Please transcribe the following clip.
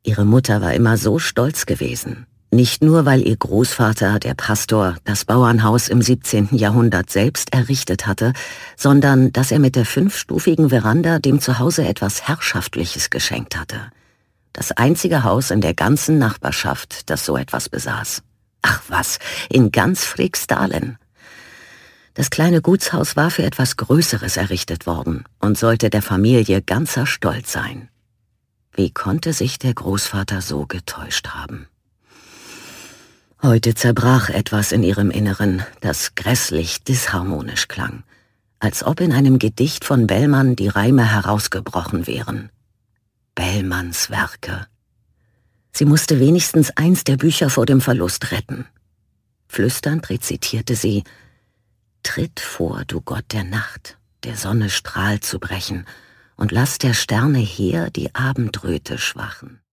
Ihre Mutter war immer so stolz gewesen. Nicht nur, weil ihr Großvater, der Pastor, das Bauernhaus im 17. Jahrhundert selbst errichtet hatte, sondern dass er mit der 5-stufigen Veranda dem Zuhause etwas Herrschaftliches geschenkt hatte. Das einzige Haus in der ganzen Nachbarschaft, das so etwas besaß. Ach was, in ganz Fryksdalen. Das kleine Gutshaus war für etwas Größeres errichtet worden und sollte der Familie ganzer Stolz sein. Wie konnte sich der Großvater so getäuscht haben? Heute zerbrach etwas in ihrem Inneren, das grässlich disharmonisch klang, als ob in einem Gedicht von Bellmann die Reime herausgebrochen wären. Bellmanns Werke. Sie musste wenigstens eins der Bücher vor dem Verlust retten. Flüsternd rezitierte sie: Tritt vor, du Gott der Nacht, der Sonne Strahl zu brechen, und lass der Sterne Heer die Abendröte schwachen.